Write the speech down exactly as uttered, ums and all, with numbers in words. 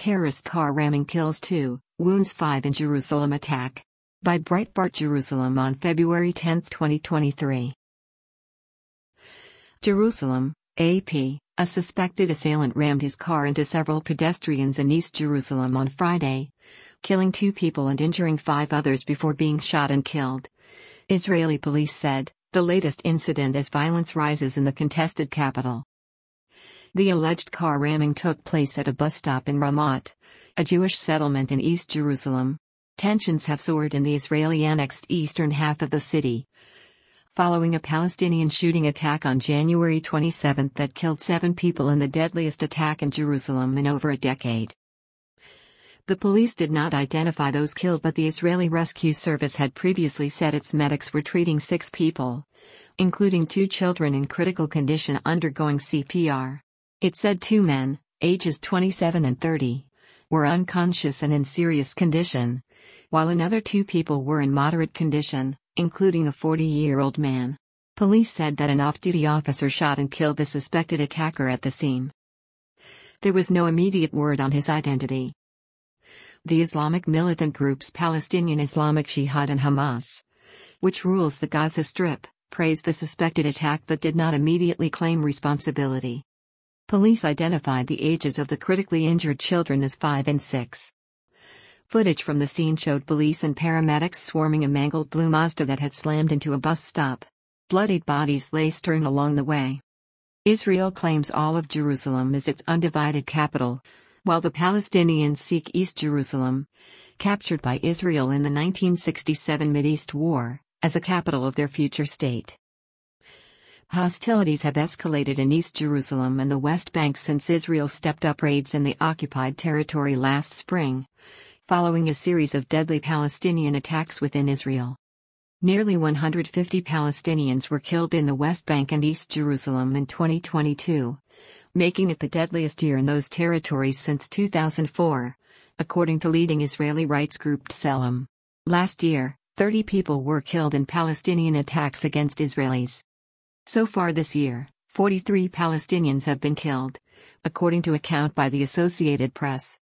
Terrorist car ramming kills two, wounds five in Jerusalem attack. By Breitbart Jerusalem on February tenth twenty twenty-three. Jerusalem, A P. A suspected assailant rammed his car into several pedestrians in East Jerusalem on Friday, killing two people and injuring five others before being shot and killed. Israeli police said, the latest incident as violence rises in the contested capital. The alleged car ramming took place at a bus stop in Ramat, a Jewish settlement in East Jerusalem. Tensions have soared in the Israeli-annexed eastern half of the city, following a Palestinian shooting attack on January twenty-seventh that killed seven people in the deadliest attack in Jerusalem in over a decade. The police did not identify those killed, but the Israeli Rescue Service had previously said its medics were treating six people, including two children in critical condition undergoing C P R. It said two men, ages twenty-seven and thirty, were unconscious and in serious condition, while another two people were in moderate condition, including a forty-year-old man. Police said that an off-duty officer shot and killed the suspected attacker at the scene. There was no immediate word on his identity. The Islamic militant groups Palestinian Islamic Jihad and Hamas, which rules the Gaza Strip, praised the suspected attack but did not immediately claim responsibility. Police identified the ages of the critically injured children as five and six. Footage from the scene showed police and paramedics swarming a mangled blue Mazda that had slammed into a bus stop. Bloodied bodies lay strewn along the way. Israel claims all of Jerusalem as its undivided capital, while the Palestinians seek East Jerusalem, captured by Israel in the nineteen sixty-seven Mideast War, as a capital of their future state. Hostilities have escalated in East Jerusalem and the West Bank since Israel stepped up raids in the occupied territory last spring, following a series of deadly Palestinian attacks within Israel. Nearly one hundred fifty Palestinians were killed in the West Bank and East Jerusalem in twenty twenty-two, making it the deadliest year in those territories since two thousand four, according to leading Israeli rights group Tselem. Last year, thirty people were killed in Palestinian attacks against Israelis. So far this year, forty-three Palestinians have been killed, according to account by the Associated Press.